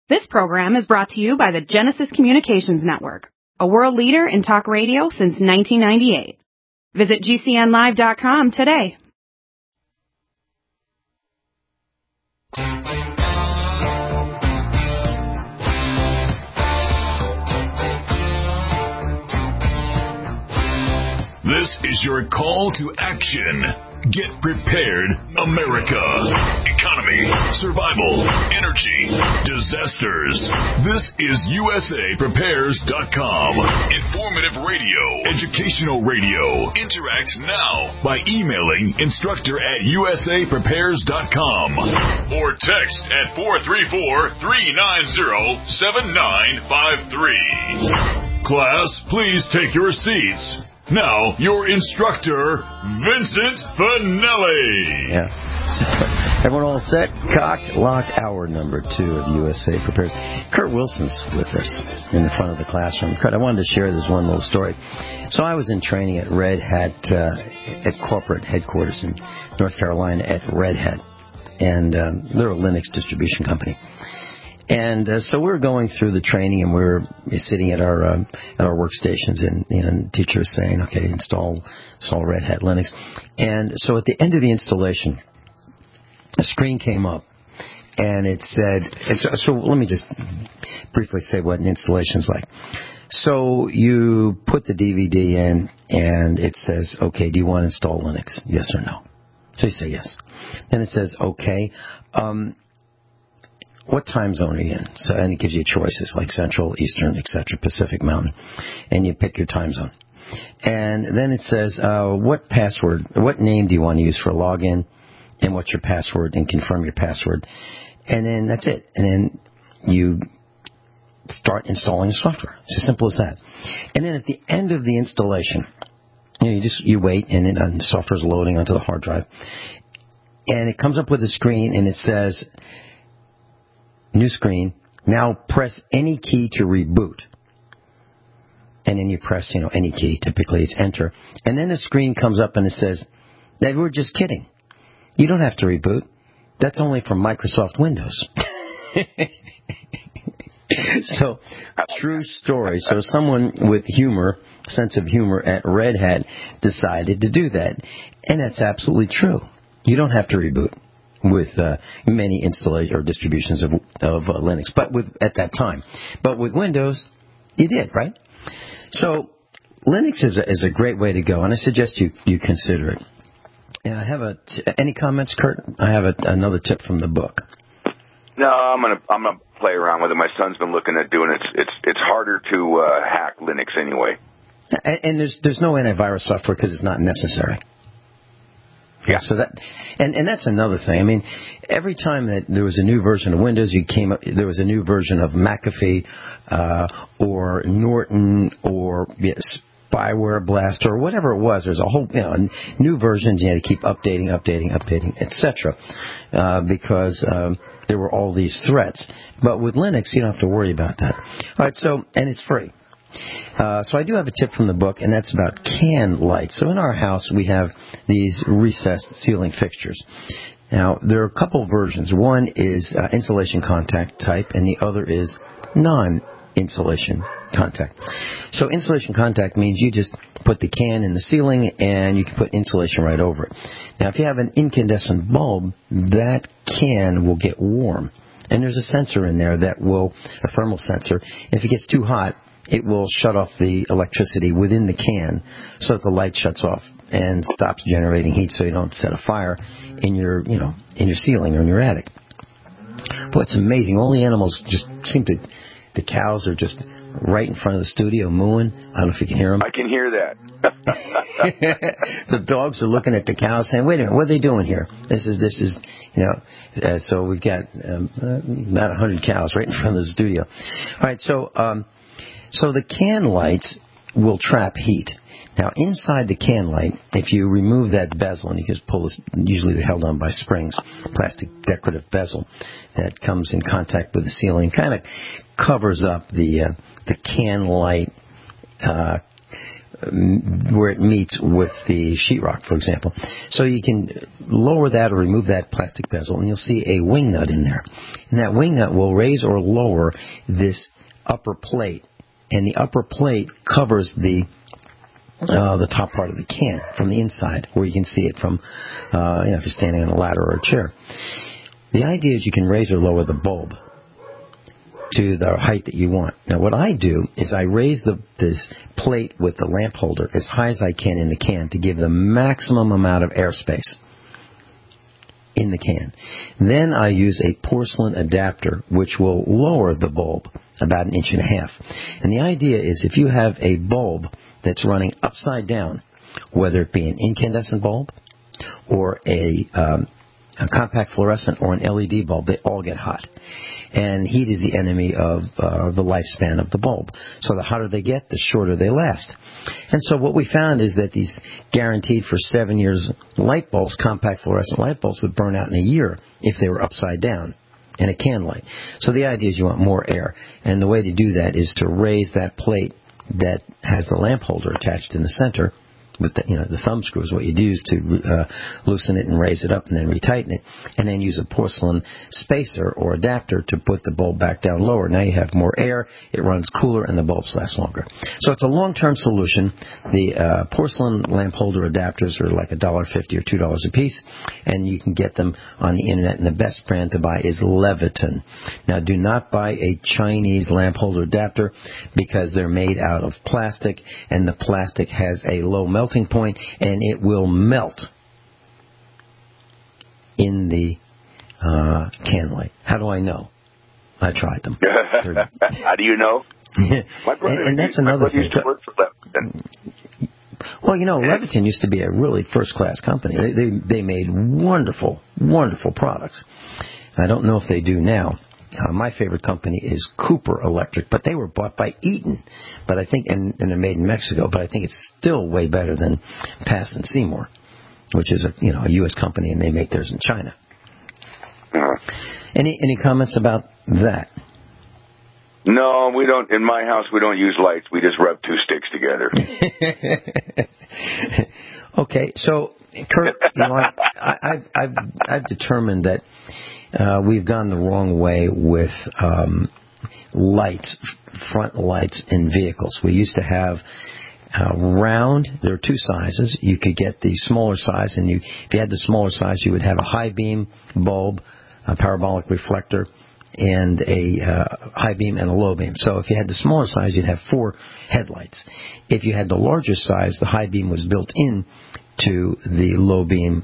This program is brought to you by the Genesis Communications Network, a world leader in talk radio since 1998. Visit GCNlive.com today. This is your call to action. Get prepared, America. Economy, survival, energy, disasters. This is USAPrepares.com. Informative radio, educational radio. Interact now by emailing instructor@USAPrepares.com or text at 434-390-7953. Class, please take your seats. Now, your instructor, Vincent Finelli. Yeah. So, everyone all set? Cocked, locked, hour number 2 of USA Prepares. Kurt Wilson's with us in the front of the classroom. Kurt, I wanted to share this one little story. So I was in training at Red Hat, at corporate headquarters in North Carolina at Red Hat. And they're a Linux distribution company. And so we're going through the training, and we're sitting at our workstations, and the teacher is saying, "Okay, install Red Hat Linux." And so at the end of the installation, a screen came up, and it said, so let me just briefly say what an installation is like. So you put the DVD in, and it says, "Okay, do you want to install Linux? Yes or no?" So you say yes. Then it says, "Okay, what time zone are you in?" So, and it gives you choices like Central, Eastern, etc., Pacific Mountain, and you pick your time zone. And then it says, what name do you want to use for login, and what's your password, and confirm your password. And then that's it. And then you start installing the software. It's as simple as that. And then at the end of the installation, you wait, and then the software is loading onto the hard drive. And it comes up with a screen, and it says, "New screen, now press any key to reboot." And then you press, any key. Typically it's enter. And then the screen comes up and it says, "That we're just kidding. You don't have to reboot. That's only for Microsoft Windows." So, true story. So someone with sense of humor at Red Hat decided to do that. And that's absolutely true. You don't have to reboot with many installation or distributions of Linux, but at that time. But with Windows, you did, right? So Linux is a great way to go, and I suggest you consider it. And I have any comments, Kurt? I have another tip from the book. No, I'm gonna play around with it. My son's been looking at doing it. It's harder to hack Linux anyway. And there's no antivirus software because it's not necessary. Yeah. So and that's another thing. I mean, every time that there was a new version of Windows, there was a new version of McAfee, or Norton, or Spyware Blast, or whatever it was. There's a whole, new versions. You had to keep updating, etc. Because there were all these threats. But with Linux, you don't have to worry about that. All right. And it's free. So I do have a tip from the book, and that's about can lights. So in our house, we have these recessed ceiling fixtures. Now, there are a couple versions. One is insulation contact type, and the other is non-insulation contact. So insulation contact means you just put the can in the ceiling, and you can put insulation right over it. Now, if you have an incandescent bulb, that can will get warm. And there's a sensor in there a thermal sensor. If it gets too hot, it will shut off the electricity within the can so that the light shuts off and stops generating heat, so you don't set a fire in your ceiling or in your attic. Boy, it's amazing. All the animals just seem to, the cows are just right in front of the studio mooing. I don't know if you can hear them. I can hear that. The dogs are looking at the cows saying, "Wait a minute, what are they doing here?" This is, so we've got about 100 cows right in front of the studio. All right, so the can lights will trap heat. Now, inside the can light, if you remove that bezel, and you just pull this, usually they're held on by springs, plastic decorative bezel that comes in contact with the ceiling, kind of covers up the can light where it meets with the sheetrock, for example. So you can lower that or remove that plastic bezel, and you'll see a wing nut in there. And that wing nut will raise or lower this upper plate, and the upper plate covers the top part of the can from the inside, where you can see it from, if you're standing on a ladder or a chair. The idea is you can raise or lower the bulb to the height that you want. Now, what I do is I raise this plate with the lamp holder as high as I can in the can to give the maximum amount of airspace in the can. Then I use a porcelain adapter, which will lower the bulb about 1.5 inches. And the idea is if you have a bulb that's running upside down, whether it be an incandescent bulb or a compact fluorescent or an LED bulb, they all get hot. And heat is the enemy of the lifespan of the bulb. So the hotter they get, the shorter they last. And so what we found is that these guaranteed for 7 years light bulbs, compact fluorescent light bulbs, would burn out in a year if they were upside down in a can light. So the idea is you want more air. And the way to do that is to raise that plate that has the lamp holder attached in the center. With the thumb screw is what you'd use to loosen it and raise it up and then retighten it, and then use a porcelain spacer or adapter to put the bulb back down lower. Now you have more air, it runs cooler, and the bulbs last longer. So it's a long-term solution. The porcelain lamp holder adapters are like $1.50 or $2 a piece, and you can get them on the internet, and the best brand to buy is Leviton. Now, do not buy a Chinese lamp holder adapter because they're made out of plastic, and the plastic has a low melting point, and it will melt in the can light. How do I know? I tried them. How do you know? And that's another thing. Used to work for Leviton. Well, Leviton used to be a really first-class company. They made wonderful, wonderful products. I don't know if they do now. My favorite company is Cooper Electric, but they were bought by Eaton. But I think, and they're made in Mexico. But I think it's still way better than Pass and Seymour, which is a U.S. company, and they make theirs in China. Any comments about that? No, we don't. In my house, we don't use lights. We just rub two sticks together. Okay, so Kurt, I've determined that we've gone the wrong way with lights, front lights in vehicles. We used to have round. There are two sizes. You could get the smaller size, and if you had the smaller size, you would have a high beam bulb, a parabolic reflector, and a high beam and a low beam. So if you had the smaller size, you'd have 4 headlights. If you had the larger size, the high beam was built in to the low beam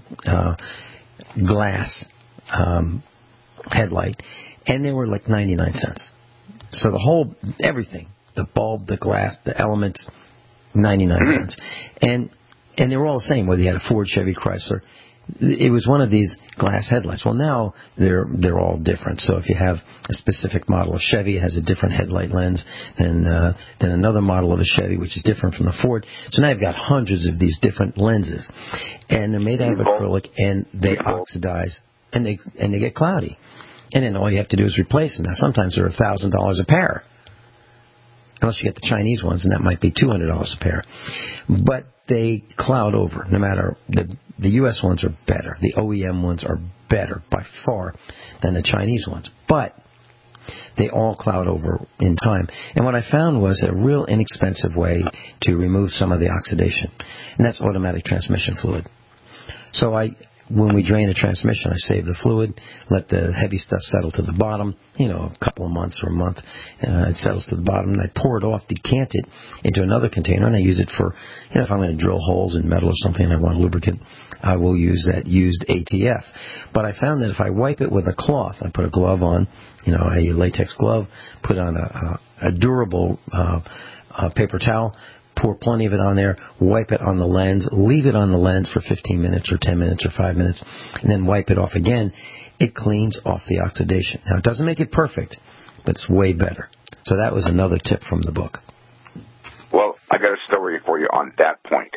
glass headlight, and they were like 99 cents. So everything, the bulb, the glass, the elements, 99 cents. And they were all the same, whether you had a Ford, Chevy, Chrysler. It was one of these glass headlights. Well, now they're all different. So if you have a specific model of Chevy, it has a different headlight lens than another model of a Chevy, which is different from the Ford. So now you've got hundreds of these different lenses, and they're made out of acrylic, and they oxidize, and they get cloudy. And then all you have to do is replace them. Now, sometimes they're $1,000 a pair, unless you get the Chinese ones, and that might be $200 a pair. But they cloud over. No matter the U.S. ones are better. The OEM ones are better by far than the Chinese ones. But they all cloud over in time. And what I found was a real inexpensive way to remove some of the oxidation, and that's automatic transmission fluid. So when we drain a transmission, I save the fluid, let the heavy stuff settle to the bottom, a couple of months or a month. It settles to the bottom, and I pour it off, decant it into another container, and I use it for, if I'm going to drill holes in metal or something and I want lubricant, I will use that used ATF. But I found that if I wipe it with a cloth, I put a glove on, a latex glove, put on a durable paper towel, pour plenty of it on there, wipe it on the lens, leave it on the lens for 15 minutes or 10 minutes or 5 minutes, and then wipe it off again. It cleans off the oxidation. Now, it doesn't make it perfect, but it's way better. So that was another tip from the book. Well, I got a story for you on that point.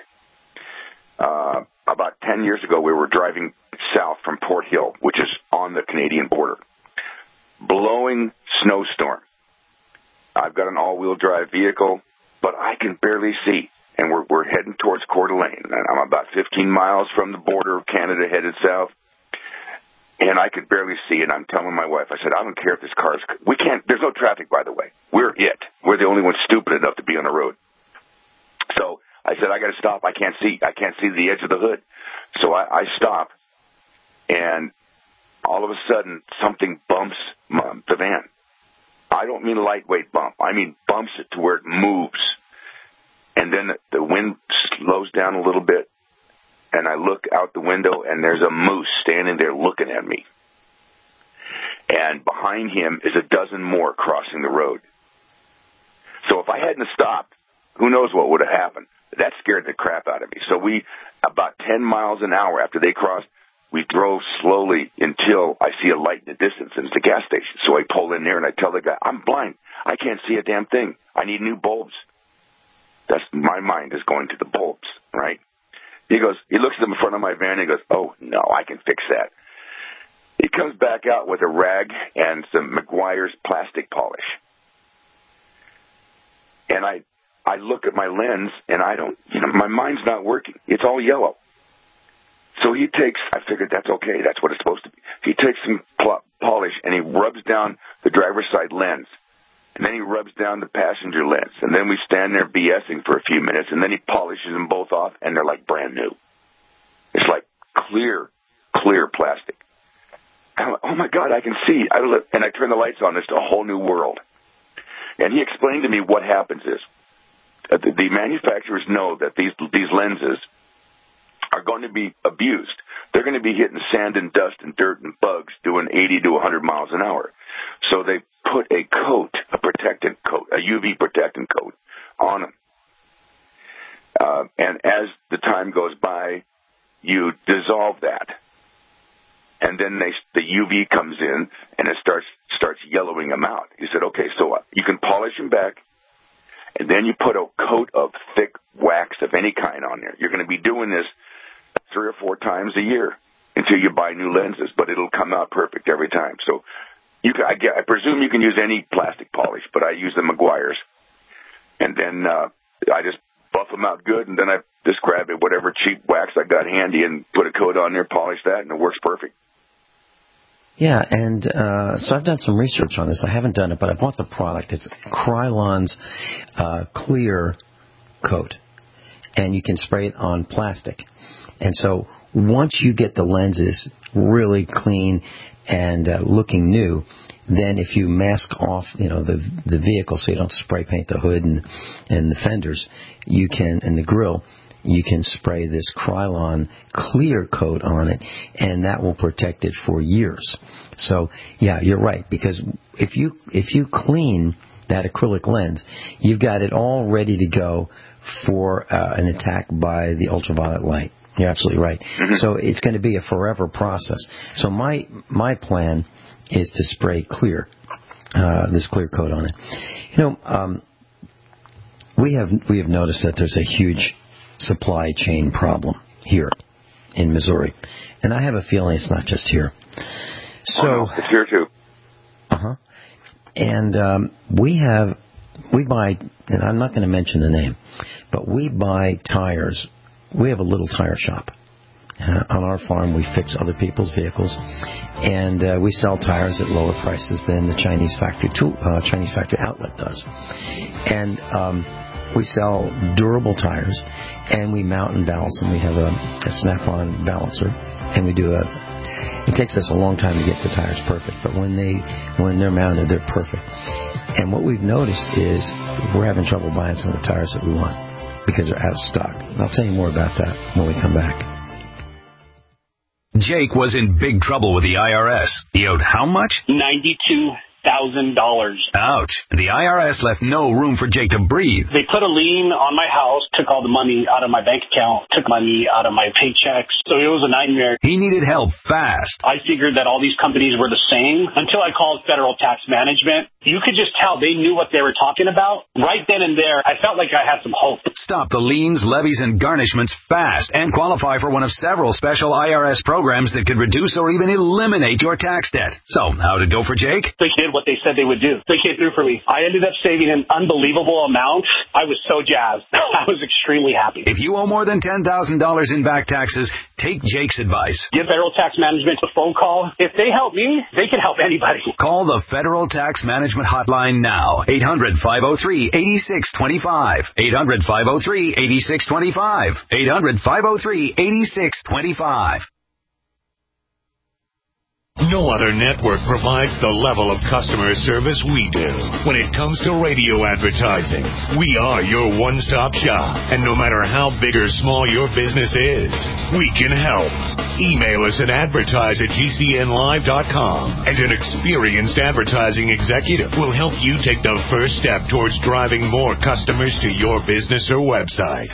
About 10 years ago, we were driving south from Port Hill, which is on the Canadian border. Blowing snowstorm. I've got an all-wheel drive vehicle, but I can barely see. and we're heading towards Coeur d'Alene. And I'm about 15 miles from the border of Canada, headed south. And I could barely see it. I'm telling my wife, I said, I don't care if this car's... We can't... There's no traffic, by the way. We're it. We're the only ones stupid enough to be on the road. So I said, I got to stop. I can't see the edge of the hood. So I stop, and all of a sudden, something bumps the van. I don't mean a lightweight bump. I mean bumps it to where it moves. And then the wind slows down a little bit. And I look out the window, and there's a moose standing there looking at me. And behind him is a dozen more crossing the road. So if I hadn't stopped, who knows what would have happened. That scared the crap out of me. So we, about 10 miles an hour after they crossed, we drove slowly until I see a light in the distance, and it's a gas station. So I pull in there, and I tell the guy, I'm blind. I can't see a damn thing. I need new bulbs. My mind is going to the bulbs, right? He goes, he looks at the front of my van, and he goes, oh, no, I can fix that. He comes back out with a rag and some Meguiar's plastic polish. And I look at my lens, and my mind's not working. It's all yellow. So I figured that's okay. That's what it's supposed to be. He takes some polish, and he rubs down the driver's side lens. And then he rubs down the passenger lens. And then we stand there BSing for a few minutes, and then he polishes them both off, and they're like brand new. It's like clear plastic. I'm like, oh, my God, I can see. And I turn the lights on. It's a whole new world. And he explained to me what happens is the manufacturers know that these lenses are going to be abused. They're going to be hitting sand and dust and dirt and bugs doing 80 to 100 miles an hour. So they put a protectant coat, a UV protectant coat on them. And as the time goes by, you dissolve that. And then the UV comes in, and it starts yellowing them out. He said, okay, so you can polish them back, and then you put a coat of thick wax of any kind on there. You're going to be doing this 3 or 4 times a year until you buy new lenses, but it'll come out perfect every time. So I presume you can use any plastic polish, but I use the Meguiar's. And then I just buff them out good, and then I just grab whatever cheap wax I got handy and put a coat on there, polish that, and it works perfect. Yeah, and so I've done some research on this. I haven't done it, but I bought the product. It's Krylon's clear coat, and you can spray it on plastic. And so once you get the lenses really clean and looking new, then if you mask off, the vehicle so you don't spray paint the hood and the fenders, you can, and the grill, you can spray this Krylon clear coat on it, and that will protect it for years. So, yeah, you're right, because if you clean that acrylic lens, you've got it all ready to go for an attack by the ultraviolet light. You're absolutely right. Mm-hmm. So it's going to be a forever process. So my plan is to spray this clear coat on it. We have noticed that there's a huge supply chain problem here in Missouri, and I have a feeling it's not just here. So it's here too. And we buy, and I'm not going to mention the name, but we buy tires. We have a little tire shop. On our farm, we fix other people's vehicles, and we sell tires at lower prices than the Chinese factory outlet does. And we sell durable tires, and we mount and balance them. We have a snap-on balancer, and we do it takes us a long time to get the tires perfect, but when they're mounted, they're perfect. And what we've noticed is we're having trouble buying some of the tires that we want because they're out of stock. And I'll tell you more about that when we come back. Jake was in big trouble with the IRS. He owed how much? $92,000. Ouch. The IRS left no room for Jake to breathe. They put a lien on my house, took all the money out of my bank account, took money out of my paychecks. So it was a nightmare. He needed help fast. I figured that all these companies were the same until I called Federal Tax Management. You could just tell they knew what they were talking about. Right then and there, I felt like I had some hope. Stop the liens, levies, and garnishments fast and qualify for one of several special IRS programs that could reduce or even eliminate your tax debt. So, how'd it go for Jake? They did what they said they would do. They came through for me. I ended up saving an unbelievable amount. I was so jazzed. I was extremely happy. If you owe more than $10,000 in back taxes, take Jake's advice. Give Federal Tax Management a phone call. If they help me, they can help anybody. Call the Federal Tax Management Hotline now. 800-503-8625. 800-503-8625. 800-503-8625. No other network provides the level of customer service we do. When it comes to radio advertising, we are your one-stop shop. And no matter how big or small your business is, we can help. Email us at advertise@gcnlive.com, and an experienced advertising executive will help you take the first step towards driving more customers to your business or website.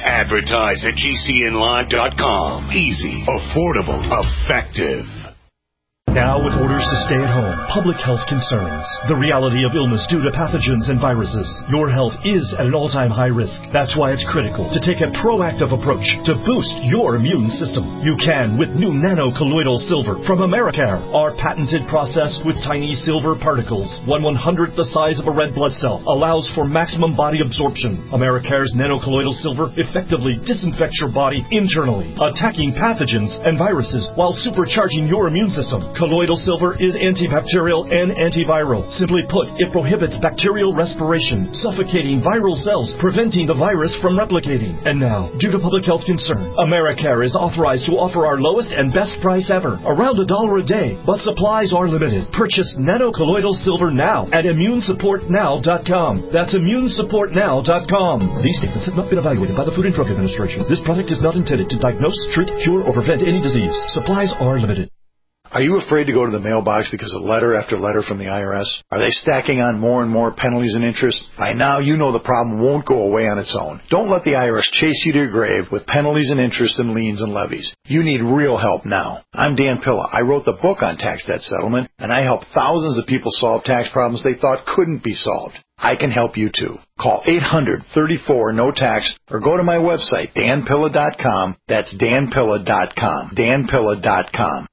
Advertise@gcnlive.com. Easy, affordable, effective. Now, with orders to stay at home, public health concerns, the reality of illness due to pathogens and viruses, your health is at an all-time high risk. That's why it's critical to take a proactive approach to boost your immune system. You can with new nano-colloidal silver from Americare, our patented process with tiny silver particles, 1/100th the size of a red blood cell, allows for maximum body absorption. Americare's nano-colloidal silver effectively disinfects your body internally, attacking pathogens and viruses while supercharging your immune system. Colloidal silver is antibacterial and antiviral. Simply put, it prohibits bacterial respiration, suffocating viral cells, preventing the virus from replicating. And now, due to public health concern, Americare is authorized to offer our lowest and best price ever, around $1 a day, but supplies are limited. Purchase nano-colloidal silver now at immunesupportnow.com. That's immunesupportnow.com. These statements have not been evaluated by the Food and Drug Administration. This product is not intended to diagnose, treat, cure, or prevent any disease. Supplies are limited. Are you afraid to go to the mailbox because of letter after letter from the IRS? Are they stacking on more and more penalties and interest? By now, you know the problem won't go away on its own. Don't let the IRS chase you to your grave with penalties and interest and liens and levies. You need real help now. I'm Dan Pilla. I wrote the book on tax debt settlement, and I help thousands of people solve tax problems they thought couldn't be solved. I can help you too. Call 800-34-NO-TAX or go to my website, danpilla.com. That's danpilla.com. danpilla.com.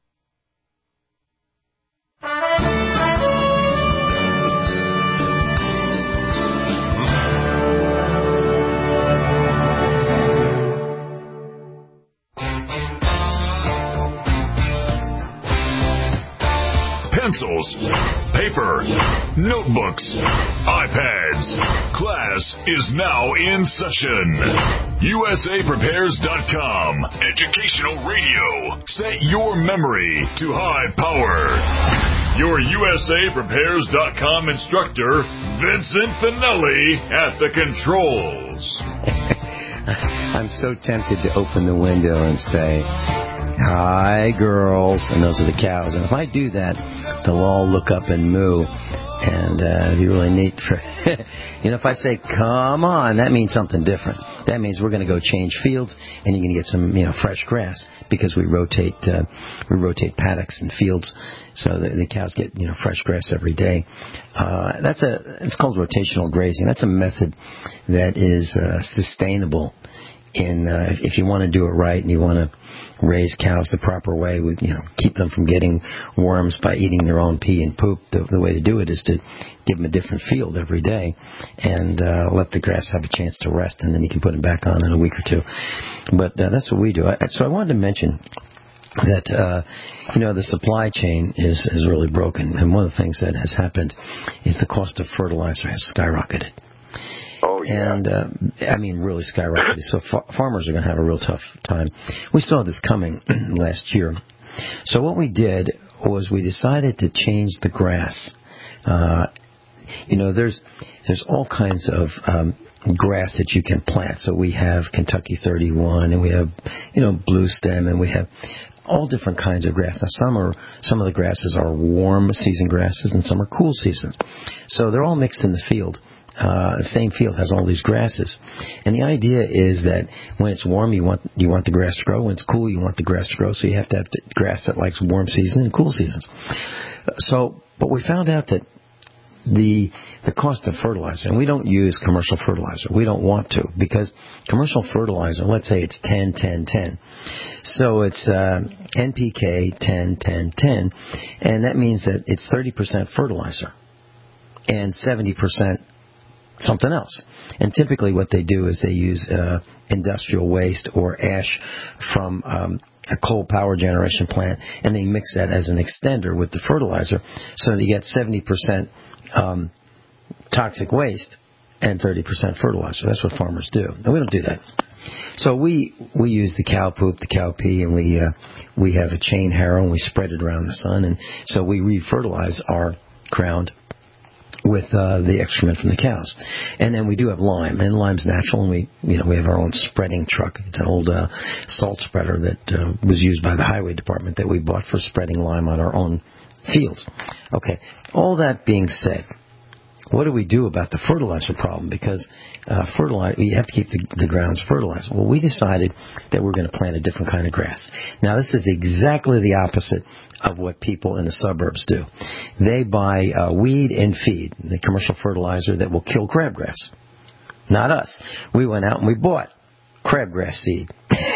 Pencils, paper, notebooks, iPads. Class is now in session. USAPrepares.com. Educational radio. Set your memory to high power. Your USAPrepares.com instructor, Vincent Finelli, at the controls. I'm so tempted to open the window and say, "Hi, girls," and those are the cows. And if I do that, they'll all look up and moo, and it'd be really neat. For if I say, "Come on," that means something different. That means we're going to go change fields, and you're going to get some, fresh grass because we rotate paddocks and fields, so the cows get fresh grass every day. It's called rotational grazing. That's a method that is sustainable. If you want to do it right and you want to raise cows the proper way, with keep them from getting worms by eating their own pee and poop, the way to do it is to give them a different field every day and let the grass have a chance to rest, and then you can put them back on in a week or two. But that's what we do. So I wanted to mention that the supply chain is really broken, and one of the things that has happened is the cost of fertilizer has skyrocketed. Oh, yeah. And, really skyrocketed. So farmers are going to have a real tough time. We saw this coming last year. So what we did was we decided to change the grass. There's all kinds of grass that you can plant. So we have Kentucky 31, and we have, blue stem, and we have all different kinds of grass. Now, some of the grasses are warm season grasses, and some are cool seasons. So they're all mixed in the field. The same field has all these grasses, and the idea is that when it's warm, you want the grass to grow. When it's cool, you want the grass to grow. So you have to have grass that likes warm season and cool seasons. But we found out that the cost of fertilizer, and we don't use commercial fertilizer. We don't want to, because commercial fertilizer, let's say it's 10-10-10. So it's NPK 10-10-10, and that means that it's 30% fertilizer. and 70% something else. And typically what they do is they use industrial waste or ash from a coal power generation plant, and they mix that as an extender with the fertilizer, so that you get 70% toxic waste and 30% fertilizer. That's what farmers do. And we don't do that. So we use the cow poop, the cow pee, and we have a chain harrow, and we spread it around the sun, and so we re-fertilize our ground with the excrement from the cows. And then we do have lime, and lime's natural, and we have our own spreading truck. It's an old salt spreader that was used by the highway department that we bought for spreading lime on our own fields. Okay, all that being said, what do we do about the fertilizer problem? Because you have to keep the grounds fertilized. Well, we decided that we're going to plant a different kind of grass. Now, this is exactly the opposite of what people in the suburbs do. They buy weed and feed, the commercial fertilizer that will kill crabgrass. Not us. We went out and we bought crabgrass seed.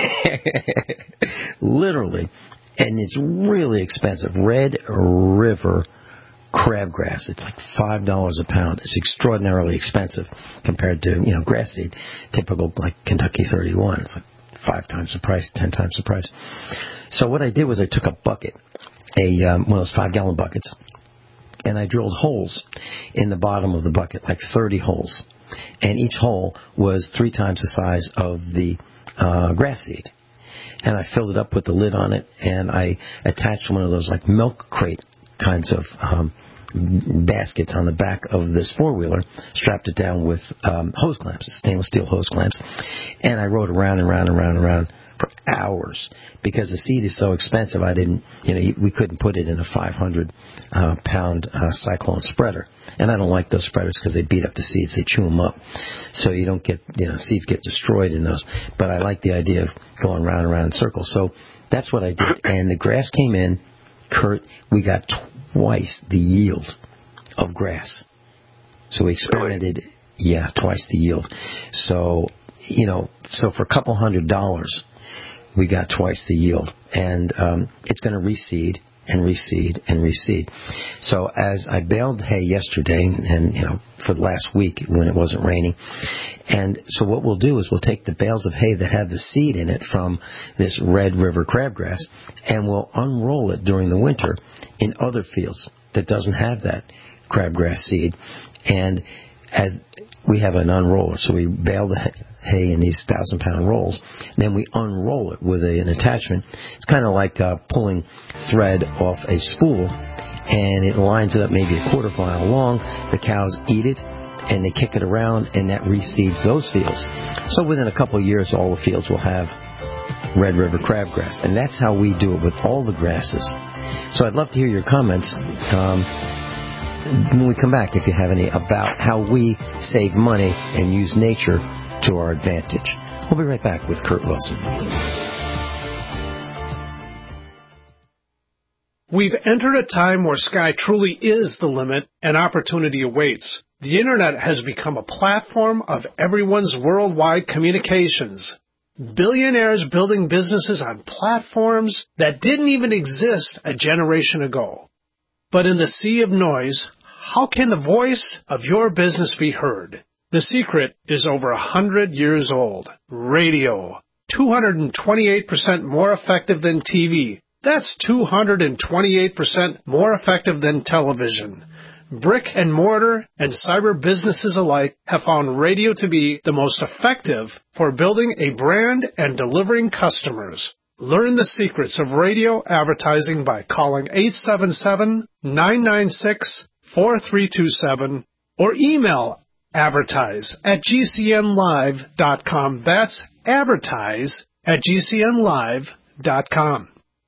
Literally. And it's really expensive. Red River crabgrass. It's like $5 a pound. It's extraordinarily expensive compared to, grass seed. Typical, like Kentucky 31. It's like 5 times the price, 10 times the price. So what I did was I took a bucket, one of those 5-gallon buckets, and I drilled holes in the bottom of the bucket, like 30 holes. And each hole was 3 times the size of the grass seed. And I filled it up with the lid on it, and I attached one of those like milk crate kinds of baskets on the back of this 4-wheeler, strapped it down with hose clamps, stainless steel hose clamps, and I rode around and around and around and around for hours because the seed is so expensive. We couldn't put it in a 500-pound cyclone spreader, and I don't like those spreaders because they beat up the seeds, they chew them up, so you don't get seeds get destroyed in those. But I like the idea of going round and round in circles, so that's what I did, and the grass came in. Kurt, we got twice the yield of grass. So we experimented, twice the yield. So, so for a couple $100, we got twice the yield. And it's going to reseed and reseed and reseed. So as I baled hay yesterday, and, for the last week when it wasn't raining, and so what we'll do is we'll take the bales of hay that have the seed in it from this Red River crabgrass, and we'll unroll it during the winter in other fields that doesn't have that crabgrass seed. And as we have an unroller, so we bale the hay in these 1,000-pound rolls, then we unroll it with an attachment. It's kind of like pulling thread off a spool, and it lines it up maybe a quarter mile long. The cows eat it, and they kick it around, and that reseeds those fields. So within a couple of years, all the fields will have Red River crabgrass, and that's how we do it with all the grasses. So I'd love to hear your comments when we come back, if you have any, about how we save money and use nature to our advantage. We'll be right back with Kurt Wilson. We've entered a time where sky truly is the limit and opportunity awaits. The Internet has become a platform of everyone's worldwide communications. Billionaires building businesses on platforms that didn't even exist a generation ago. But in the sea of noise, how can the voice of your business be heard? The secret is over 100 years old. Radio. 228% more effective than TV. That's 228% more effective than television. Brick and mortar and cyber businesses alike have found radio to be the most effective for building a brand and delivering customers. Learn the secrets of radio advertising by calling 877-996-4327 or email advertise@gcnlive.com. That's advertise@gcnlive.com.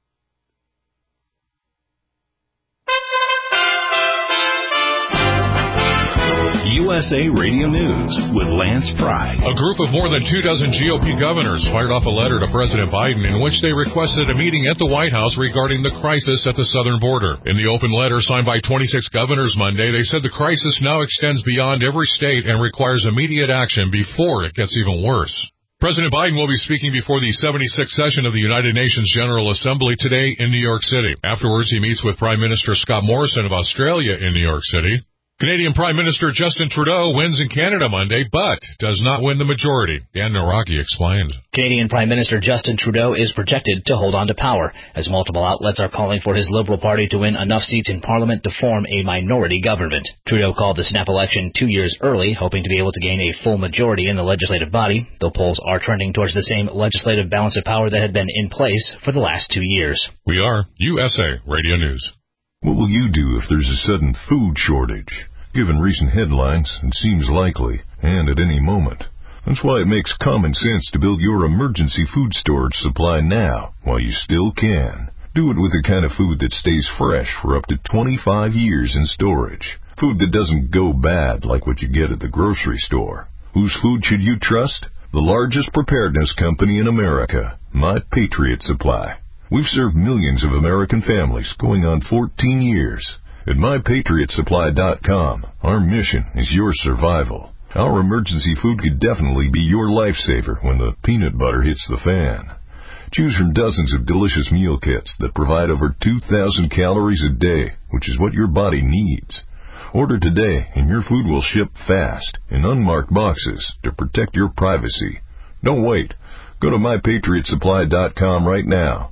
USA Radio News with Lance Pry. A group of more than 24 GOP governors fired off a letter to President Biden in which they requested a meeting at the White House regarding the crisis at the southern border. In the open letter signed by 26 governors Monday, they said the crisis now extends beyond every state and requires immediate action before it gets even worse. President Biden will be speaking before the 76th session of the United Nations General Assembly today in New York City. Afterwards, he meets with Prime Minister Scott Morrison of Australia in New York City. Canadian Prime Minister Justin Trudeau wins in Canada Monday, but does not win the majority. Dan Naraki explains. Canadian Prime Minister Justin Trudeau is projected to hold on to power, as multiple outlets are calling for his Liberal Party to win enough seats in Parliament to form a minority government. Trudeau called the snap election 2 years early, hoping to be able to gain a full majority in the legislative body, though polls are trending towards the same legislative balance of power that had been in place for the last 2 years. We are USA Radio News. What will you do if there's a sudden food shortage? Given recent headlines, it seems likely, and at any moment. That's why it makes common sense to build your emergency food storage supply now, while you still can. Do it with the kind of food that stays fresh for up to 25 years in storage. Food that doesn't go bad like what you get at the grocery store. Whose food should you trust? The largest preparedness company in America, My Patriot Supply. We've served millions of American families going on 14 years. At MyPatriotSupply.com, our mission is your survival. Our emergency food could definitely be your lifesaver when the peanut butter hits the fan. Choose from dozens of delicious meal kits that provide over 2,000 calories a day, which is what your body needs. Order today and your food will ship fast in unmarked boxes to protect your privacy. Don't wait. Go to MyPatriotSupply.com right now.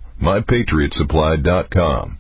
MyPatriotSupply.com.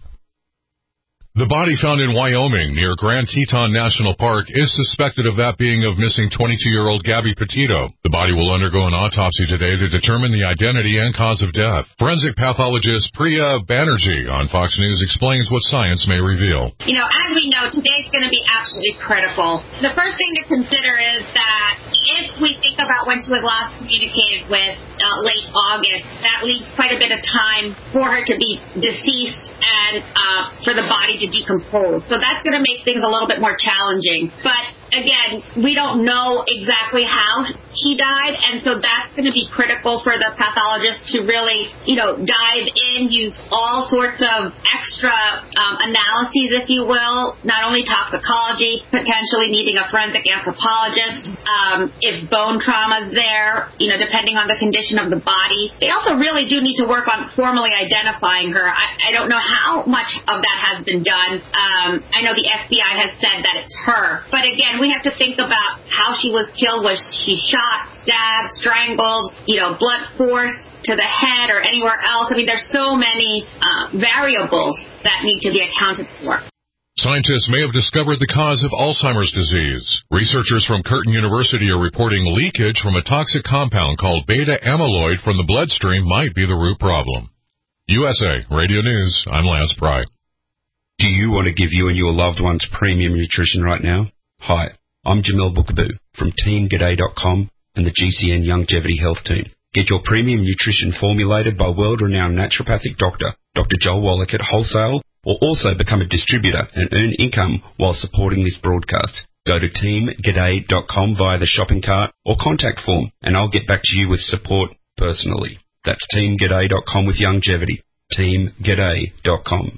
The body found in Wyoming near Grand Teton National Park is suspected of that being of missing 22-year-old Gabby Petito. The body will undergo an autopsy today to determine the identity and cause of death. Forensic pathologist Priya Banerjee on Fox News explains what science may reveal. You know, as we know, today's going to be absolutely critical. The first thing to consider is that if we think about when she was last communicated with late August, that leaves quite a bit of time for her to be deceased and for the body to decompose. So that's going to make things a little bit more challenging. But again, we don't know exactly how he died, and so that's going to be critical for the pathologist to really, dive in, use all sorts of extra analyses, if you will, not only toxicology, potentially needing a forensic anthropologist, if bone trauma is there, depending on the condition of the body. They also really do need to work on formally identifying her. I don't know how much of that has been done. I know the FBI has said that it's her, but again, we have to think about how she was killed. Was she shot, stabbed, strangled, blunt force to the head or anywhere else? I mean, there's so many variables that need to be accounted for. Scientists may have discovered the cause of Alzheimer's disease. Researchers from Curtin University are reporting leakage from a toxic compound called beta amyloid from the bloodstream might be the root problem. USA Radio News, I'm Lance Pry. Do you want to give you and your loved ones premium nutrition right now? Hi, I'm Jamel Bookaboo from TeamGaday.com and the GCN Longevity Health Team. Get your premium nutrition formulated by world-renowned naturopathic doctor, Dr. Joel Wallach at wholesale, or also become a distributor and earn income while supporting this broadcast. Go to TeamGaday.com via the shopping cart or contact form, and I'll get back to you with support personally. That's TeamGaday.com with longevity. TeamGaday.com.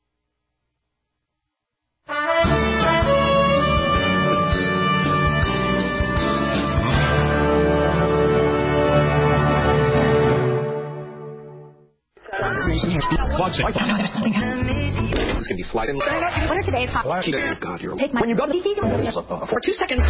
This is going to be sliding. What are today's hot? God, you're take my when you go to for 2 seconds.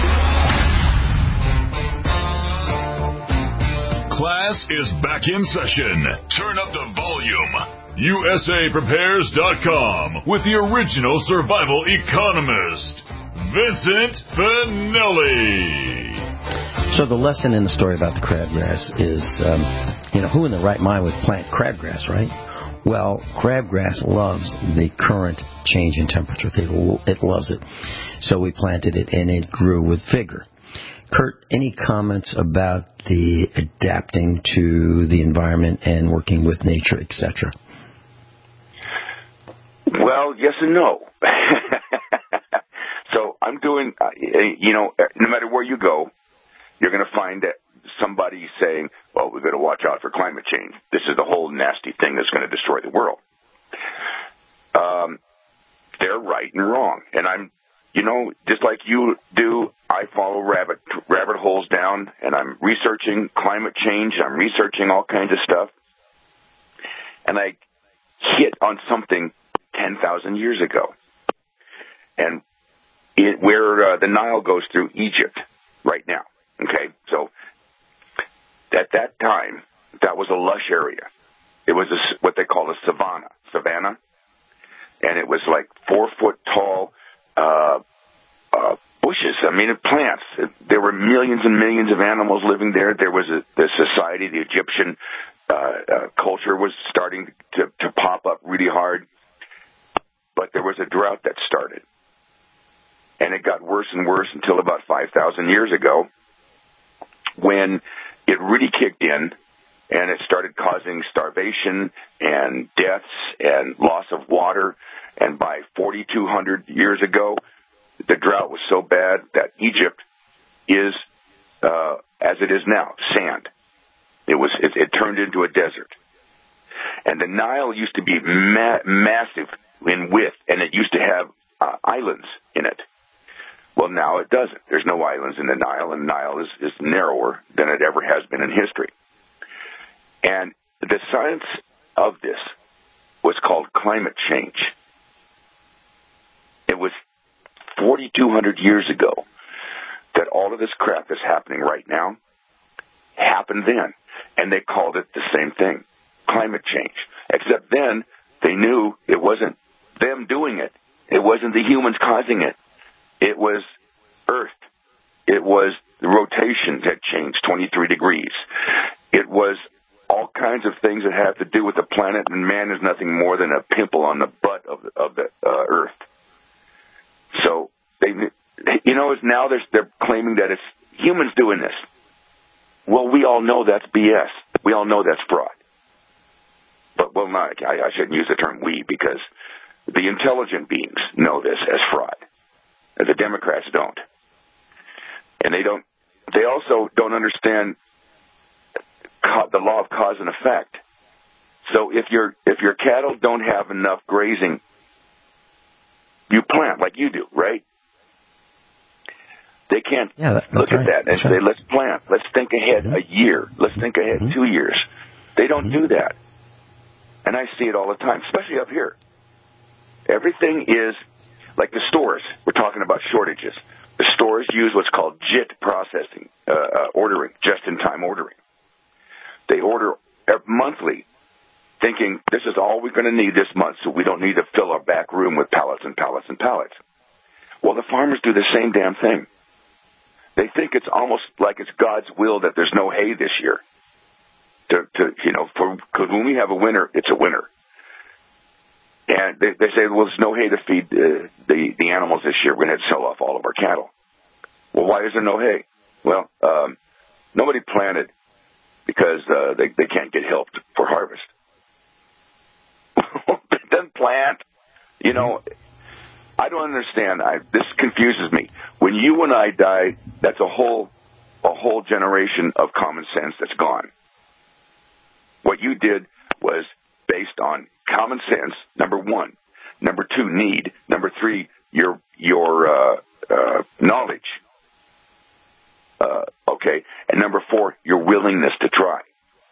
Class is back in session. Turn up the volume. USAPrepares.com with the original survival economist, Vincent Finelli. So the lesson in the story about the crabgrass is, who in the right mind would plant crabgrass, right? Well, crabgrass loves the current change in temperature. It loves it. So we planted it, and it grew with vigor. Kurt, any comments about the adapting to the environment and working with nature, etc.? Well, yes and no. So I'm doing, no matter where you go, you're going to find that somebody saying, well, we've got to watch out for climate change. This is the whole nasty thing that's going to destroy the world. They're right and wrong. And I'm, just like you do, I follow rabbit holes down, and I'm researching climate change. I'm researching all kinds of stuff. And I hit on something 10,000 years ago. And where the Nile goes through Egypt right now. Okay, so at that time, that was a lush area. It was what they call a savanna, and it was like 4-foot tall bushes. I mean, plants. There were millions and millions of animals living there. There was the society, the Egyptian culture was starting to pop up really hard. But there was a drought that started. And it got worse and worse until about 5,000 years ago, when it really kicked in, and it started causing starvation and deaths and loss of water. And by 4,200 years ago, the drought was so bad that Egypt is, as it is now, sand. It turned into a desert. And the Nile used to be massive in width, and it used to have islands in it. Well, now it doesn't. There's no islands in the Nile, and the Nile is narrower than it ever has been in history. And the science of this was called climate change. It was 4,200 years ago that all of this crap that's happening right now happened then. And they called it the same thing, climate change. Except then they knew it wasn't them doing it. It wasn't the humans causing it. It was Earth. It was the rotation that changed 23 degrees. It was all kinds of things that have to do with the planet, and man is nothing more than a pimple on the butt of the Earth. So now they're claiming that it's humans doing this. Well, we all know that's BS. We all know that's fraud. But I shouldn't use the term we, because the intelligent beings know this as fraud. The Democrats don't. And they also don't understand the law of cause and effect. So if your cattle don't have enough grazing, you plant like you do, right? They can't look at that and say, let's plant. Let's think ahead a year. Let's think ahead 2 years. They don't do that. And I see it all the time, especially up here. Everything is like the stores. We're talking about shortages. The stores use what's called JIT processing, ordering, just-in-time ordering. They order monthly, thinking this is all we're going to need this month, so we don't need to fill our back room with pallets and pallets and pallets. Well, the farmers do the same damn thing. They think it's almost like it's God's will that there's no hay this year. Because when we have a winter, it's a winter. And they say, well, there's no hay to feed the animals this year. We're going to sell off all of our cattle. Well, why is there no hay? Well, nobody planted because they can't get help for harvest. Then plant. I don't understand. This confuses me. When you and I die, that's a whole generation of common sense that's gone. What you did was based on common sense, number one. Number two, need. Number three, your knowledge. Okay. And number four, your willingness to try.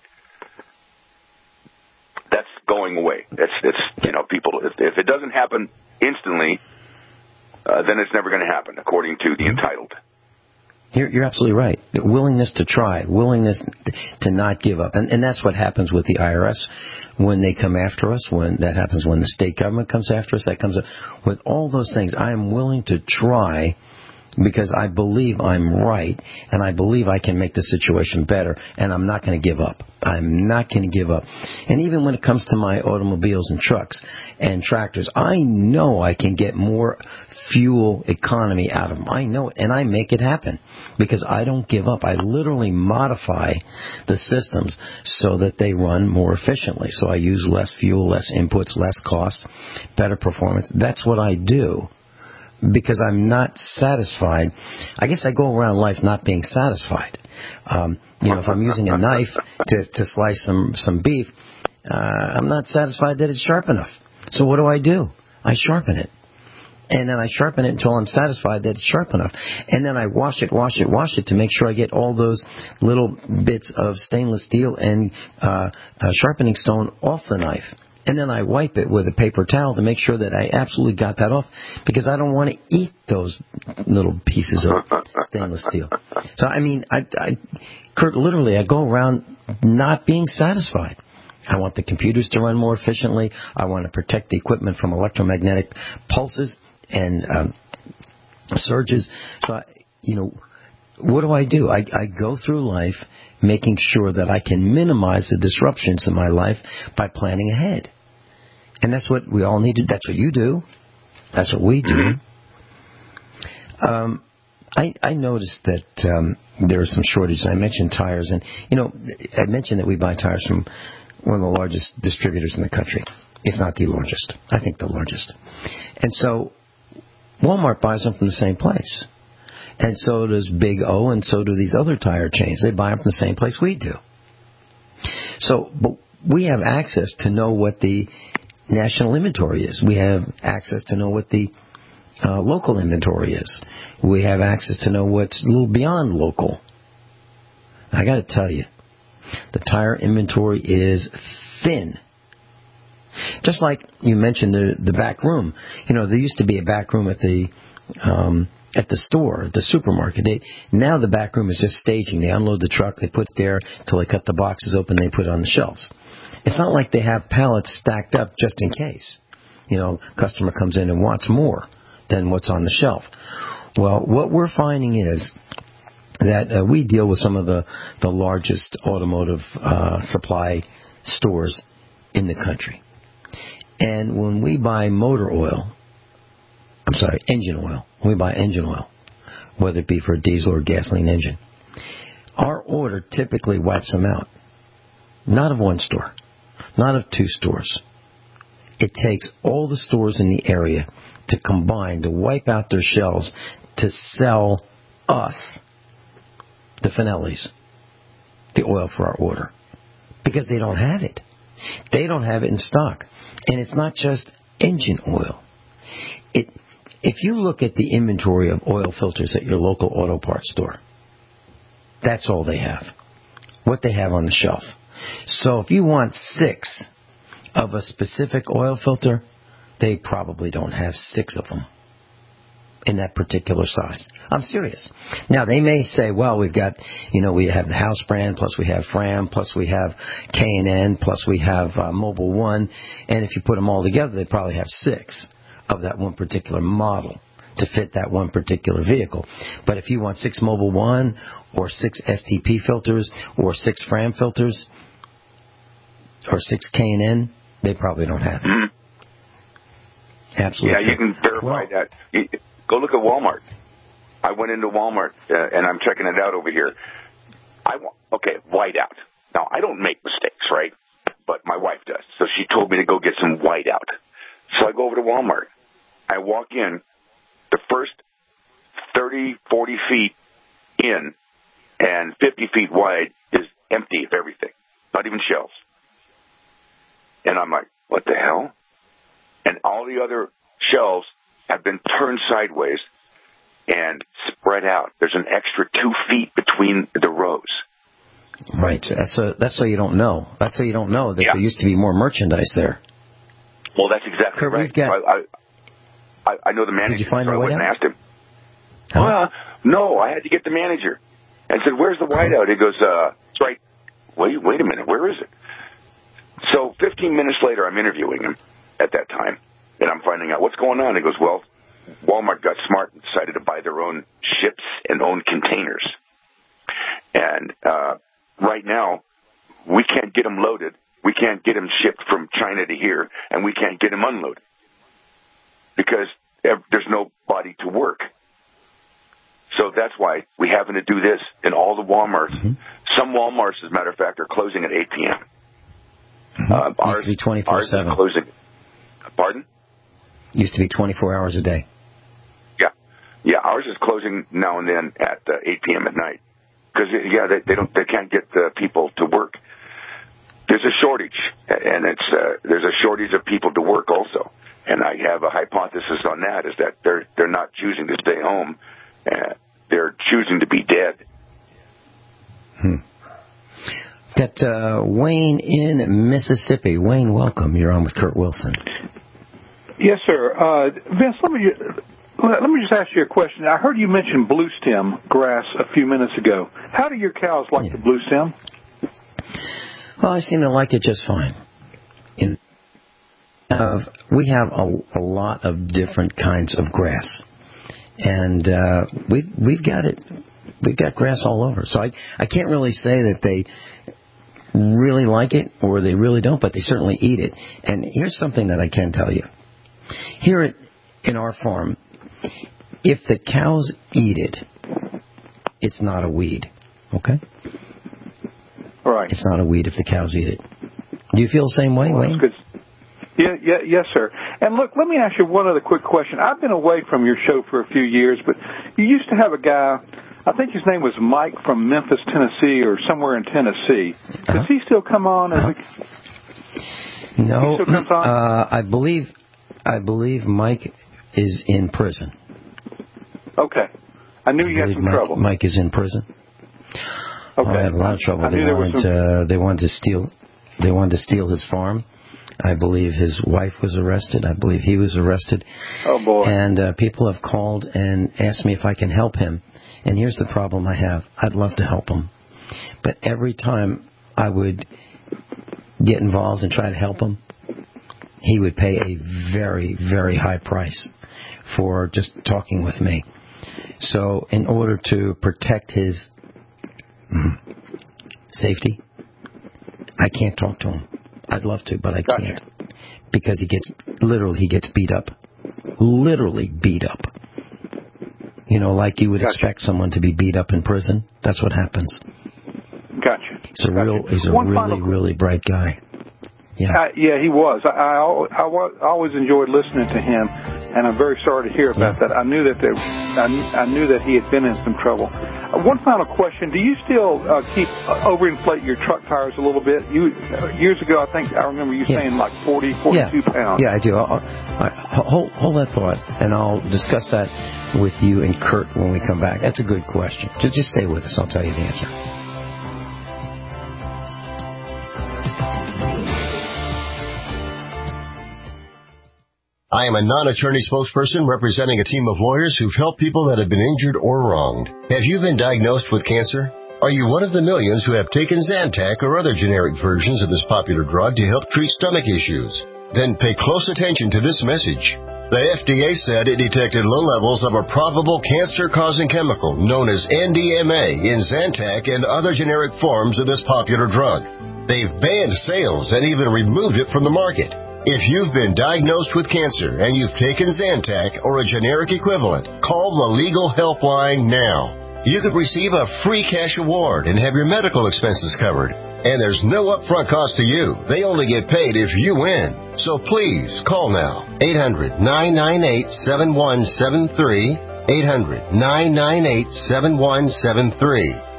That's going away. People, if it doesn't happen instantly, then it's never going to happen, according to the entitled. You're absolutely right. The willingness to try, willingness to not give up. And that's what happens with the IRS when they come after us, when that happens when the state government comes after us, that comes up. With all those things, I am willing to try because I believe I'm right, and I believe I can make the situation better, and I'm not going to give up. I'm not going to give up. And even when it comes to my automobiles and trucks and tractors, I know I can get more fuel economy out of them. I know it, and I make it happen because I don't give up. I literally modify the systems so that they run more efficiently. So I use less fuel, less inputs, less cost, better performance. That's what I do. Because I'm not satisfied. I guess I go around life not being satisfied. If I'm using a knife to slice some beef, I'm not satisfied that it's sharp enough. So what do? I sharpen it. And then I sharpen it until I'm satisfied that it's sharp enough. And then I wash it to make sure I get all those little bits of stainless steel and sharpening stone off the knife. And then I wipe it with a paper towel to make sure that I absolutely got that off, because I don't want to eat those little pieces of stainless steel. So, I mean, Kurt, literally, I go around not being satisfied. I want the computers to run more efficiently. I want to protect the equipment from electromagnetic pulses and surges. So, what do? I go through life making sure that I can minimize the disruptions in my life by planning ahead. And that's what we all need to do. That's what you do. That's what we do. I noticed that there are some shortages. I mentioned tires. And, I mentioned that we buy tires from one of the largest distributors in the country, if not the largest. I think the largest. And so Walmart buys them from the same place. And so does Big O, and so do these other tire chains. They buy them from the same place we do. So, but we have access to know what the national inventory is. We have access to know what the local inventory is. We have access to know what's a little beyond local. I got to tell you, the tire inventory is thin. Just like you mentioned the back room. There used to be a back room at the store, the supermarket. Now the back room is just staging. They unload the truck, they put it there until they cut the boxes open, they put it on the shelves. It's not like they have pallets stacked up just in case. Customer comes in and wants more than what's on the shelf. Well, what we're finding is that we deal with some of the largest automotive supply stores in the country. And when we buy engine oil, when we buy engine oil, whether it be for a diesel or gasoline engine, our order typically wipes them out. Not of one store, not of two stores. It takes all the stores in the area to combine to wipe out their shelves to sell us, the Finellis, the oil for our order. Because they don't have it. They don't have it in stock. And it's not just engine oil. If you look at the inventory of oil filters at your local auto parts store, that's all they have. What they have on the shelf. So if you want 6 of a specific oil filter, they probably don't have 6 of them in that particular size. I'm serious. Now, they may say, well, we've got, we have the house brand, plus we have Fram, plus we have K&N, plus we have Mobil 1, and if you put them all together, they probably have 6 of that one particular model to fit that one particular vehicle. But if you want 6 Mobil 1 or 6 STP filters or 6 Fram filters or 6 K&N, they probably don't have it. Absolutely. Yeah, you can verify that. Go look at Walmart. I went into Walmart, and I'm checking it out over here. Whiteout. Now, I don't make mistakes, right? But my wife does. So she told me to go get some whiteout. So I go over to Walmart. I walk in. The first 30, 40 feet in and 50 feet wide is empty of everything. Not even shelves. And I'm like, what the hell? And all the other shelves have been turned sideways and spread out. There's an extra 2 feet between the rows. Right. That's so you don't know. That's so you don't know that there used to be more merchandise there. Well, that's exactly right. I know the manager. Did you find so I went and asked him. Huh? Well, no, I had to get the manager. I said, where's the whiteout? He goes, it's right. Wait a minute. Where is it? So 15 minutes later, I'm interviewing him at that time, and I'm finding out what's going on. He goes, well, Walmart got smart and decided to buy their own ships and own containers. And right now, we can't get them loaded. We can't get them shipped from China to here, and we can't get them unloaded because there's nobody to work. So that's why we're having to do this in all the Walmarts. Mm-hmm. Some Walmarts, as a matter of fact, are closing at 8 p.m. Mm-hmm. Ours used to be 24/7. Ours is closing. Pardon? Used to be 24 hours a day. Yeah, ours is closing now and then at 8 p.m. at night because they can't get the people to work. There's a shortage, and there's a shortage of people to work also. And I have a hypothesis on that is that they're not choosing to stay home, they're choosing to be dead. Got Wayne in Mississippi. Wayne, welcome. You're on with Kurt Wilson. Yes, sir. Vince, let me just ask you a question. I heard you mention blue stem grass a few minutes ago. How do your cows like the blue stem? Well, I seem to like it just fine. We have a lot of different kinds of grass, and we've got it. We've got grass all over. So I can't really say that they really like it or they really don't, but they certainly eat it. And here's something that I can tell you. Here in our farm, if the cows eat it, it's not a weed. Okay? All right. It's not a weed if the cows eat it. Do you feel the same way, Wayne? That's good. Yes, sir. And look, let me ask you one other quick question. I've been away from your show for a few years, but you used to have a guy, I think his name was Mike from Memphis, Tennessee, or somewhere in Tennessee. Does he still come on? No. He still comes on? I believe Mike is in prison. Okay. I knew you had some trouble. Mike is in prison. Okay. I had a lot of trouble. They wanted to steal his farm. I believe his wife was arrested. I believe he was arrested. Oh, boy. And people have called and asked me if I can help him. And here's the problem I have. I'd love to help him. But every time I would get involved and try to help him, he would pay a very, very high price for just talking with me. So in order to protect his safety, I can't talk to him. I'd love to, but I can't. Because he gets beat up. Literally beat up. You know, like you would expect someone to be beat up in prison. That's what happens. Gotcha. He's a really bright guy. Yeah. He was. I always enjoyed listening to him, and I'm very sorry to hear about that. I knew that he had been in some trouble. One final question: do you still overinflate your truck tires a little bit? Years ago, I remember you saying like 42 pounds. Yeah, I do. Hold that thought, and I'll discuss that with you and Kurt when we come back. That's a good question. Just stay with us. I'll tell you the answer. I am a non-attorney spokesperson representing a team of lawyers who've helped people that have been injured or wronged. Have you been diagnosed with cancer? Are you one of the millions who have taken Zantac or other generic versions of this popular drug to help treat stomach issues? Then pay close attention to this message. The FDA said it detected low levels of a probable cancer-causing chemical known as NDMA in Zantac and other generic forms of this popular drug. They've banned sales and even removed it from the market. If you've been diagnosed with cancer and you've taken Zantac or a generic equivalent, call the Legal Helpline now. You could receive a free cash award and have your medical expenses covered. And there's no upfront cost to you. They only get paid if you win. So please, call now. 800-998-7173. 800-998-7173.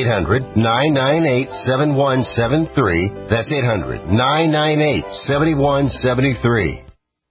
800-998-7173. That's 800-998-7173.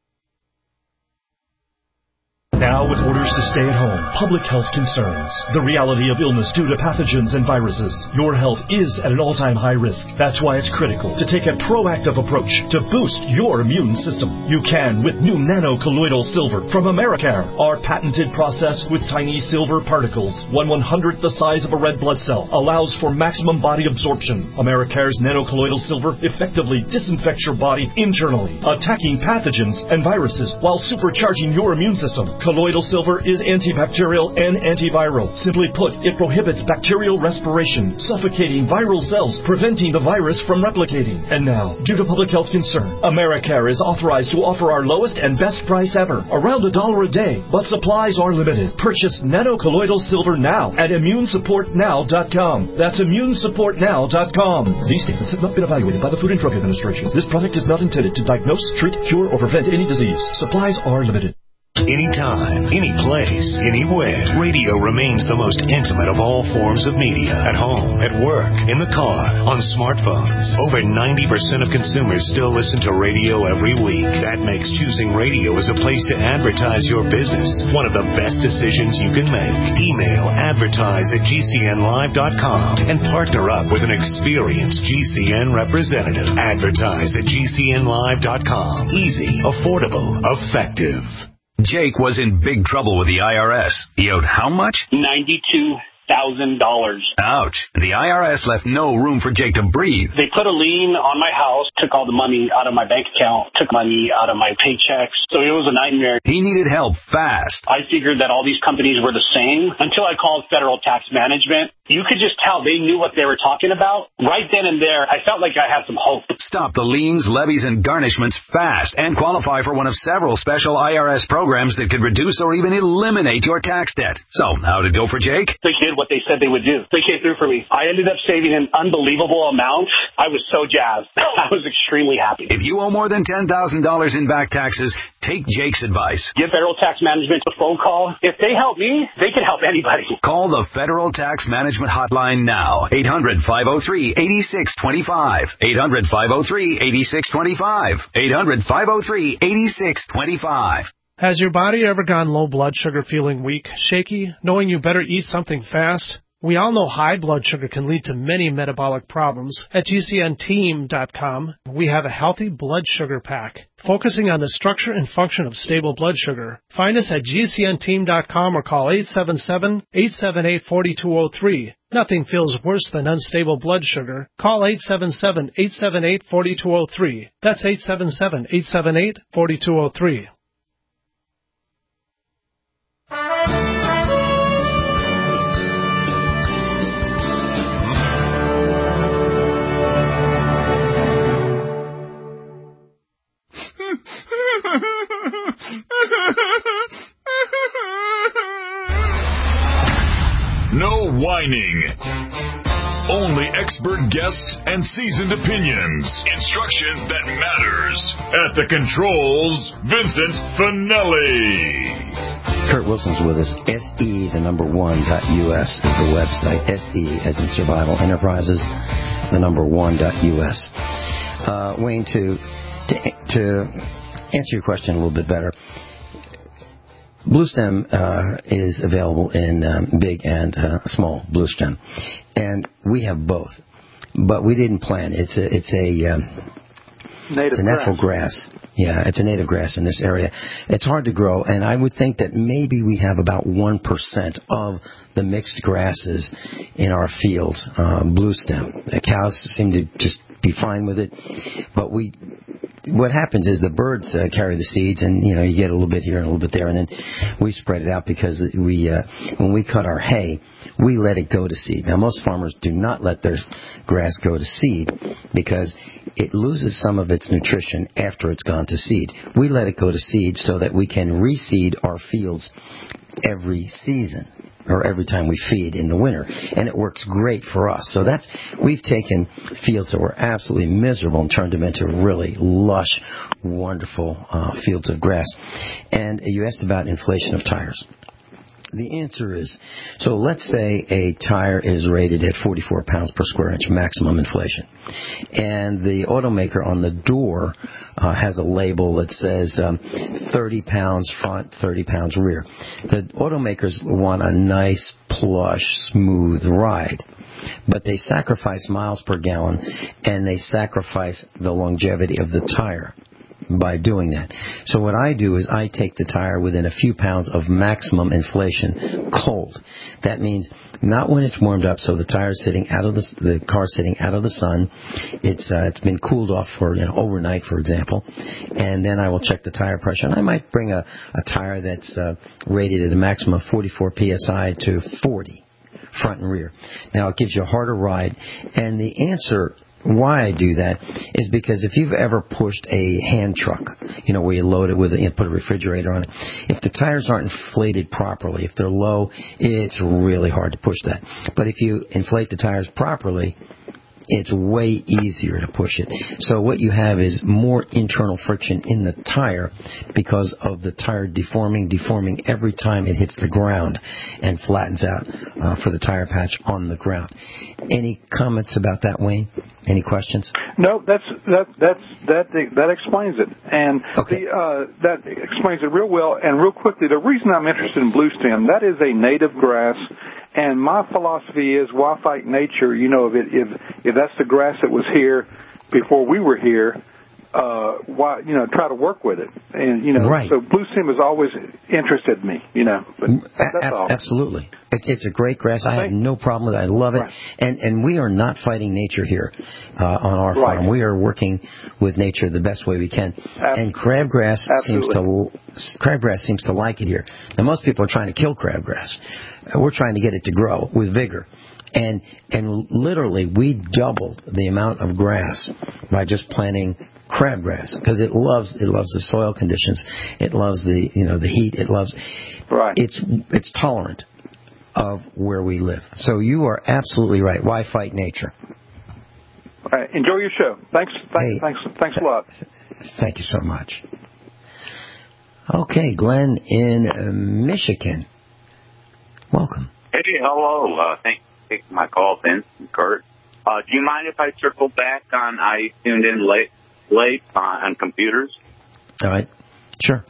Now with orders to stay at home, public health concerns, the reality of illness due to pathogens and viruses, your health is at an all-time high risk. That's why it's critical to take a proactive approach to boost your immune system. You can with new nano-colloidal silver from Americare. Our patented process with tiny silver particles, 1/100th the size of a red blood cell, allows for maximum body absorption. Americare's nano-colloidal silver effectively disinfects your body internally, attacking pathogens and viruses while supercharging your immune system. Colloidal silver is antibacterial and antiviral. Simply put, it prohibits bacterial respiration, suffocating viral cells, preventing the virus from replicating. And now, due to public health concern, Americare is authorized to offer our lowest and best price ever, around $1 a day, but supplies are limited. Purchase nano-colloidal silver now at immunesupportnow.com. That's immunesupportnow.com. These statements have not been evaluated by the Food and Drug Administration. This product is not intended to diagnose, treat, cure, or prevent any disease. Supplies are limited. anytime, any place, anywhere. Radio remains the most intimate of all forms of media. At home, at work, in the car, on smartphones. Over 90% of consumers still listen to radio every week. That makes choosing radio as a place to advertise your business one of the best decisions you can make. Email advertise@gcnlive.com and partner up with an experienced GCN representative. Advertise at gcnlive.com. Easy, affordable, effective. Jake was in big trouble with the IRS. He owed how much? $92,000. Ouch. The IRS left no room for Jake to breathe. They put a lien on my house, took all the money out of my bank account, took money out of my paychecks. So it was a nightmare. He needed help fast. I figured that all these companies were the same until I called Federal Tax Management. You could just tell they knew what they were talking about. Right then and there, I felt like I had some hope. Stop the liens, levies, and garnishments fast and qualify for one of several special IRS programs that could reduce or even eliminate your tax debt. So, how'd it go for Jake? They did what they said they would do. They came through for me. I ended up saving an unbelievable amount. I was so jazzed. I was extremely happy. If you owe more than $10,000 in back taxes, take Jake's advice. Give Federal Tax Management a phone call. If they help me, they can help anybody. Call the Federal Tax Management Hotline now. 800-503-8625. 800-503-8625. 800-503-8625. Has your body ever gone low blood sugar, feeling weak, shaky, knowing you better eat something fast? We all know high blood sugar can lead to many metabolic problems. At GCNteam.com, we have a healthy blood sugar pack, focusing on the structure and function of stable blood sugar. Find us at GCNteam.com or call 877-878-4203. Nothing feels worse than unstable blood sugar. Call 877-878-4203. That's 877-878-4203. No whining. Only expert guests and seasoned opinions. Instruction that matters. At the controls, Vincent Finelli. Kurt Wilson's with us. SE1.us is the website. SE as in Survival Enterprises, 1.us. Wayne, to answer your question a little bit better, Bluestem is available in big and small Bluestem, and we have both, but we didn't plan. It's a natural grass. Yeah, it's a native grass in this area. It's hard to grow, and I would think that maybe we have about 1% of the mixed grasses in our fields, Bluestem. The cows seem to just be fine with it, but what happens is the birds carry the seeds, and you get a little bit here and a little bit there, and then we spread it out because when we cut our hay, we let it go to seed. Now, most farmers do not let their grass go to seed because it loses some of its nutrition after it's gone to seed. We let it go to seed so that we can reseed our fields every season, or every time we feed in the winter, and it works great for us. So we've taken fields that were absolutely miserable and turned them into really lush, wonderful fields of grass. And you asked about inflation of tires. The answer is, so let's say a tire is rated at 44 pounds per square inch, maximum inflation. And the automaker on the door has a label that says 30 pounds front, 30 pounds rear. The automakers want a nice, plush, smooth ride. But they sacrifice miles per gallon, and they sacrifice the longevity of the tire by doing that. So what I do is I take the tire within a few pounds of maximum inflation cold. That means not when it's warmed up, so the tire's sitting out of the car's sitting out of the sun. It's been cooled off for overnight, for example, and then I will check the tire pressure. And I might bring a tire that's rated at a maximum of 44 psi to 40 front and rear. Now it gives you a harder ride, and the answer why I do that is because if you've ever pushed a hand truck, where you load it with put a refrigerator on it, if the tires aren't inflated properly, if they're low, it's really hard to push that. But if you inflate the tires properly, it's way easier to push it. So what you have is more internal friction in the tire because of the tire deforming every time it hits the ground and flattens out for the tire patch on the ground. Any comments about that, Wayne? Any questions? No, that explains it, and that explains it real well. And real quickly, the reason I'm interested in blue stem, that is a native grass, and my philosophy is, why fight nature? You know, if that's the grass that was here before we were here, why, you know, try to work with it. And, you know, so blue stem has always interested me, you know. But that's all. Absolutely. It's a great grass. I have no problem with it. I love it. And we are not fighting nature here on our farm. We are working with nature the best way we can. And crabgrass seems to like it here. Now, most people are trying to kill crabgrass. We're trying to get it to grow with vigor. And literally, we doubled the amount of grass by just planting crabgrass, because it loves the soil conditions. It loves the heat. It loves. It's tolerant of where we live. So you are absolutely right. Why fight nature? All right. Enjoy your show. Thanks a lot. Thank you so much. Okay, Glenn in Michigan. Welcome. Hey, hello. Thanks for taking my call, Vince and Kurt. Do you mind if I circle back on, I tuned in late on computers? All right. Sure.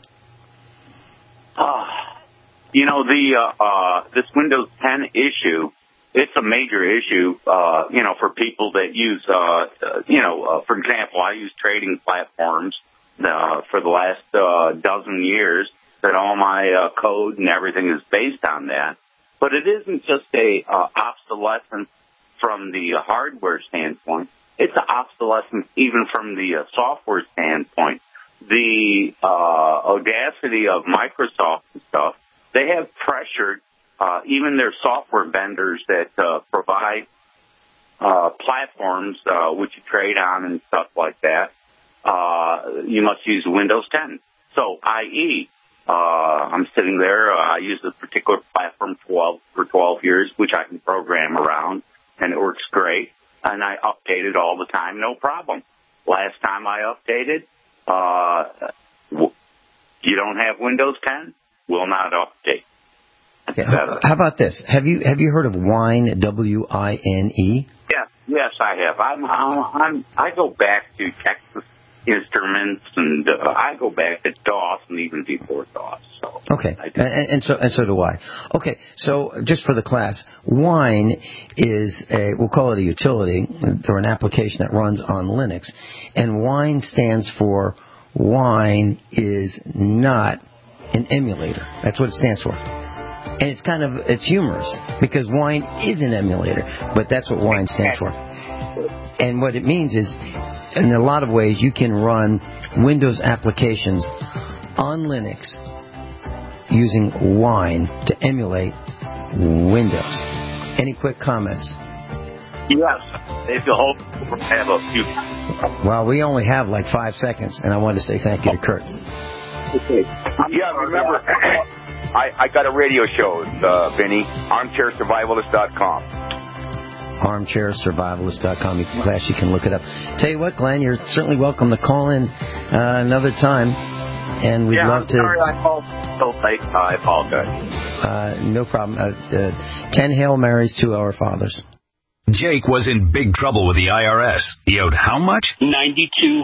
You know, this Windows 10 issue, it's a major issue, you know, for people that use, for example, I use trading platforms for the last dozen years, that all my code and everything is based on that. But it isn't just a obsolescence from the hardware standpoint. It's an obsolescence even from the software standpoint. The audacity of Microsoft and stuff, they have pressured even their software vendors that provide platforms which you trade on and stuff like that. You must use Windows 10. So, i.e., I'm sitting there, I use this particular platform for 12 years, which I can program around, and it works great. And I update it all the time, no problem. Last time I updated, you don't have Windows 10? Will not update. Yeah. How about this? Have you heard of Wine, W-I-N-E? Yes, I have. I go back to Texas Instruments, and I go back to DOS and even before DOS. So okay, and so do I. Okay, so just for the class, Wine is we'll call it a utility or an application that runs on Linux, and Wine stands for Wine is not an emulator. That's what it stands for. And it's humorous because Wine is an emulator, but that's what Wine stands for. And what it means is, in a lot of ways, you can run Windows applications on Linux using Wine to emulate Windows. Any quick comments? Yes. If you hope to have a few. Well, we only have like 5 seconds, and I wanted to say thank you to Kurt. Okay. Yeah, remember, I got a radio show, Vinny, armchairsurvivalist.com. armchairsurvivalist.com. You can look it up. Tell you what, Glenn, you're certainly welcome to call in another time, and we'd love to. Sorry, I called so late. I apologize. No problem. 10 Hail Marys to our fathers. Jake was in big trouble with the IRS. He owed how much? $92,000.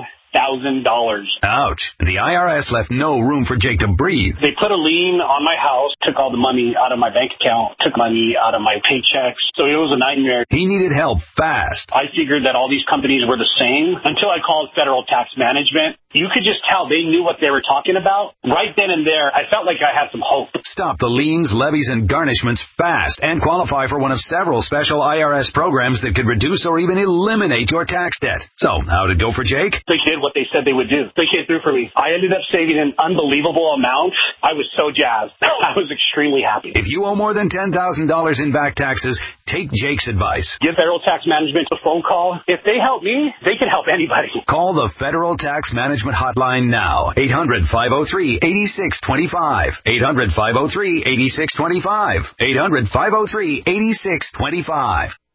Ouch. The IRS left no room for Jake to breathe. They put a lien on my house, took all the money out of my bank account, took money out of my paychecks. So it was a nightmare. He needed help fast. I figured that all these companies were the same until I called Federal Tax Management. You could just tell they knew what they were talking about. Right then and there, I felt like I had some hope. Stop the liens, levies, and garnishments fast and qualify for one of several special IRS programs that could reduce or even eliminate your tax debt. So, how did it go for Jake? They did what they said they would do. They came through for me. I ended up saving an unbelievable amount. I was so jazzed. I was extremely happy. If you owe more than $10,000 in back taxes, take Jake's advice. Give Federal Tax Management a phone call. If they help me, they can help anybody. Call the Federal Tax Management hotline now. 800-503-8625. 800-503-8625. 800-503-8625.